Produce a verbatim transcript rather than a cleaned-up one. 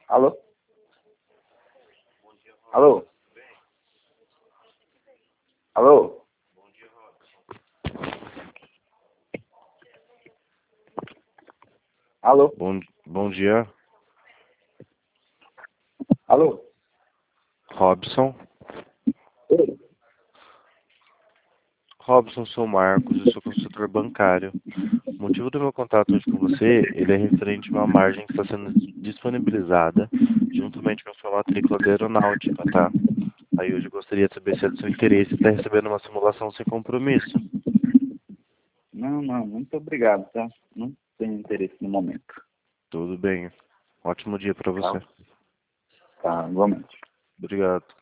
Alô? Alô? Alô? Alô? Bom, bom dia, Alô? Robson. Oi. Robson, sou Marcos, eu sou consultor bancário. O motivo do meu contato hoje com você, ele é referente a uma margem que está sendo disponibilizada juntamente com a sua matrícula da aeronáutica, tá? Aí hoje eu gostaria de saber se é do seu interesse estar recebendo uma simulação sem compromisso. Não, não, muito obrigado, tá? Não tenho interesse no momento. Tudo bem. Ótimo dia para Tá? você. Tá, igualmente. Obrigado.